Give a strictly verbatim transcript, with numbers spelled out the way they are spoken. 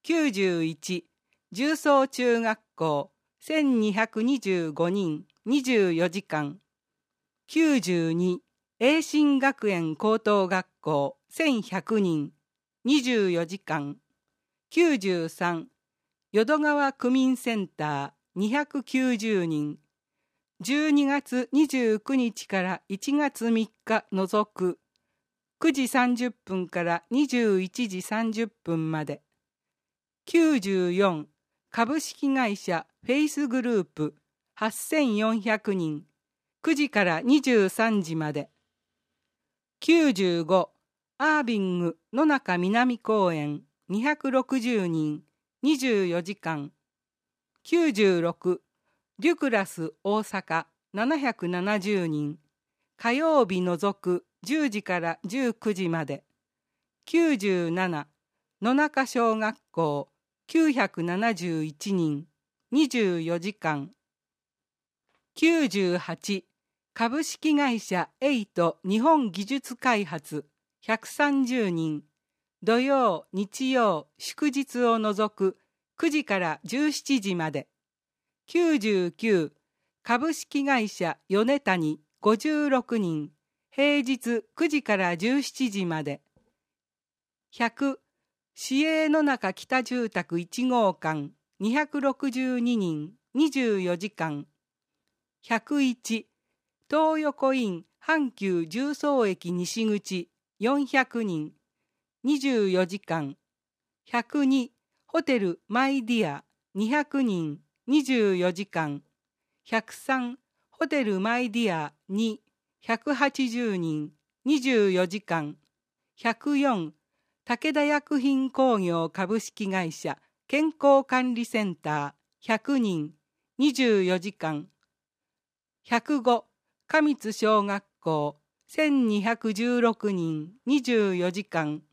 きゅうじゅういち重曹中学校せんにひゃくにじゅうごにんにじゅうよじかん、きゅうじゅうに栄新学園高等学校せんひゃくにんにじゅうよじかん、きゅうじゅうさん淀川区民センターにひゃくきゅうじゅうにん、じゅうにがつにじゅうくにちからいちがつみっか除くくじさんじゅっぷんからにじゅういちじさんじゅっぷんまで、きゅうじゅうよん株式会社フェイスグループはっせんよんひゃくにんくじからにじゅうさんじまで、きゅうじゅうごアービング野中南公園にひゃくろくじゅうにんにじゅうよじかん、きゅうじゅうろくデュクラス大阪ななひゃくななじゅうにん火曜日除くじゅうじからじゅうくじまで、きゅうじゅうなな野中小学校きゅうひゃくななじゅういちにんにじゅうよじかん、きゅうじゅうはち株式会社エイト日本技術開発ひゃくさんじゅうにん土曜日曜祝日を除くくじからじゅうしちじまで、きゅうじゅうきゅう株式会社米谷ごじゅうろくにん平日くじからじゅうしちじまで、ひゃく市営野中北住宅いちごうかんにひゃくろくじゅうににんにじゅうよじかん、ひゃくいち東横イン阪急十三駅西口よんひゃくにんにじゅうよじかん、ひゃくにホテルマイディアにひゃくにんにじゅうよじかん、ひゃくさんホテルマイディアにひゃくはちじゅうにんにじゅうよじかん、ひゃくよん武田薬品工業株式会社健康管理センターひゃくにんにじゅうよじかん、ひゃくご上津小学校せんにひゃくじゅうろくにんにじゅうよじかん、